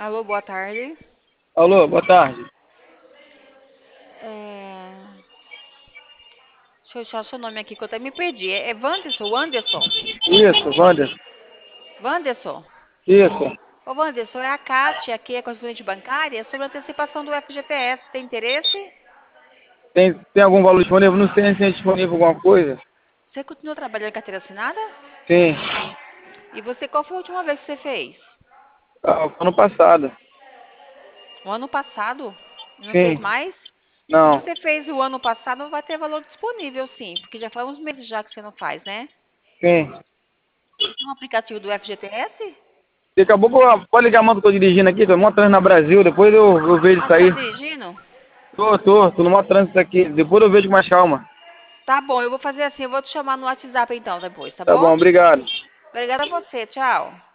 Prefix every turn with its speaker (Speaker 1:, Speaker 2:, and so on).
Speaker 1: Alô, boa tarde.
Speaker 2: Alô, boa tarde.
Speaker 1: É... Deixa eu achar seu nome aqui que eu até me perdi. É Wanderson, Wanderson.
Speaker 2: Isso, Wander.
Speaker 1: Wanderson.
Speaker 2: Isso.
Speaker 1: Ô, Wanderson, é a Kátia, aqui é correspondente bancária, sobre a antecipação do FGTS. Tem interesse?
Speaker 2: Tem algum valor disponível? Não sei se é disponível alguma coisa.
Speaker 1: Você continua trabalhando em carteira assinada?
Speaker 2: Sim.
Speaker 1: E você, qual foi a última vez que você fez?
Speaker 2: Ano passado.
Speaker 1: O ano passado? Não fez
Speaker 2: Sim.
Speaker 1: mais? Se
Speaker 2: Não.
Speaker 1: você fez o ano passado, vai ter valor disponível, sim. Porque já faz uns meses já que você não faz, né?
Speaker 2: Sim.
Speaker 1: Tem um aplicativo do FGTS?
Speaker 2: Daqui a pouco, pode ligar a mão que eu tô dirigindo aqui, tô no maior trânsito na Brasil, depois eu vejo
Speaker 1: Ah,
Speaker 2: isso
Speaker 1: você tá
Speaker 2: aí.
Speaker 1: dirigindo?
Speaker 2: Tô no maior trânsito aqui, depois eu vejo com mais calma.
Speaker 1: Tá bom, eu vou fazer assim, eu vou te chamar no WhatsApp então depois, tá
Speaker 2: Tá bom,
Speaker 1: bom?
Speaker 2: obrigado.
Speaker 1: Obrigada a você, tchau.